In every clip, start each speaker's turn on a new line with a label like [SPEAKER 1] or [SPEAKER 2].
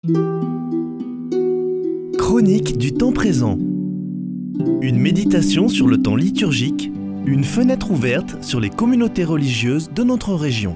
[SPEAKER 1] Chronique du temps présent. Une méditation sur le temps liturgique, une fenêtre ouverte sur les communautés religieuses de notre région.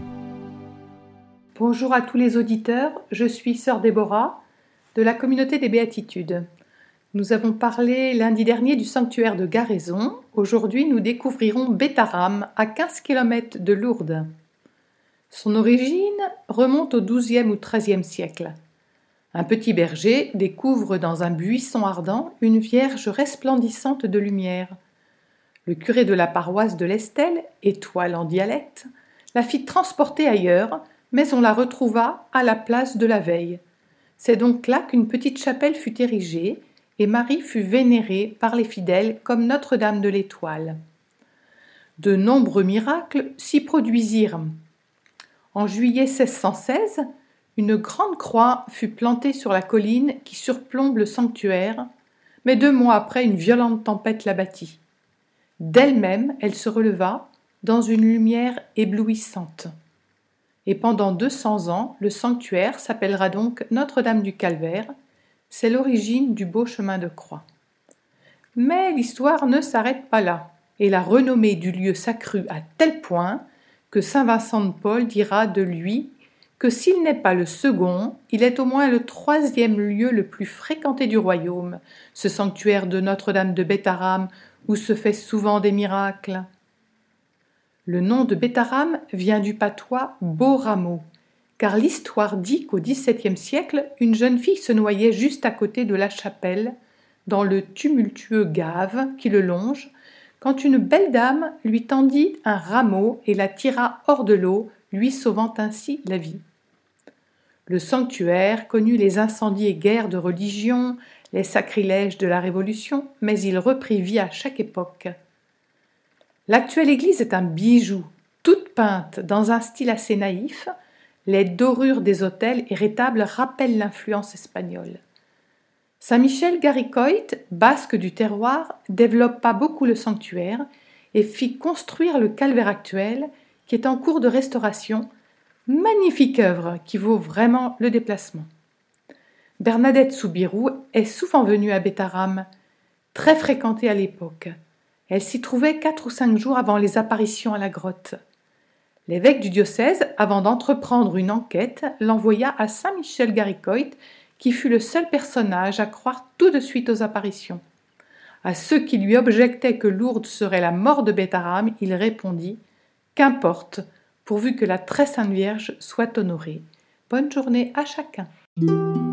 [SPEAKER 2] Bonjour à tous les auditeurs, je suis Sœur Déborah de la communauté des Béatitudes. Nous avons parlé lundi dernier du sanctuaire de Garaison. Aujourd'hui, nous découvrirons Bétharram, à 15 km de Lourdes. Son origine remonte au XIIe ou XIIIe siècle. Un petit berger découvre dans un buisson ardent une vierge resplendissante de lumière. Le curé de la paroisse de l'Estelle, Étoile en dialecte, la fit transporter ailleurs, mais on la retrouva à la place de la veille. C'est donc là qu'une petite chapelle fut érigée et Marie fut vénérée par les fidèles comme Notre-Dame de l'Étoile. De nombreux miracles s'y produisirent. En juillet 1616, une grande croix fut plantée sur la colline qui surplombe le sanctuaire, mais 2 mois après, une violente tempête l'abattit. D'elle-même, elle se releva dans une lumière éblouissante. Et pendant 200 ans, le sanctuaire s'appellera donc Notre-Dame du Calvaire. C'est l'origine du beau chemin de croix. Mais l'histoire ne s'arrête pas là, et la renommée du lieu s'accrut à tel point que saint Vincent de Paul dira de lui que s'il n'est pas le second, il est au moins le 3e lieu le plus fréquenté du royaume, ce sanctuaire de Notre-Dame de Bétharram où se fait souvent des miracles. Le nom de Bétharram vient du patois beau rameau, car l'histoire dit qu'au XVIIe siècle, une jeune fille se noyait juste à côté de la chapelle, dans le tumultueux Gave qui le longe, quand une belle dame lui tendit un rameau et la tira hors de l'eau, lui sauvant ainsi la vie. Le sanctuaire connut les incendies et guerres de religion, les sacrilèges de la Révolution, mais il reprit vie à chaque époque. L'actuelle église est un bijou, toute peinte dans un style assez naïf. Les dorures des autels et rétables rappellent l'influence espagnole. Saint Michel Garicoit, basque du terroir, développa beaucoup le sanctuaire et fit construire le calvaire actuel, qui est en cours de restauration. Magnifique œuvre qui vaut vraiment le déplacement. Bernadette Soubirous est souvent venue à Bétharram, très fréquentée à l'époque. Elle s'y trouvait 4 ou 5 jours avant les apparitions à la grotte. L'évêque du diocèse, avant d'entreprendre une enquête, l'envoya à saint Michel Garicoit, qui fut le seul personnage à croire tout de suite aux apparitions. À ceux qui lui objectaient que Lourdes serait la mort de Bétharram, il répondit « Qu'importe, pourvu que la très sainte Vierge soit honorée. Bonne journée à chacun.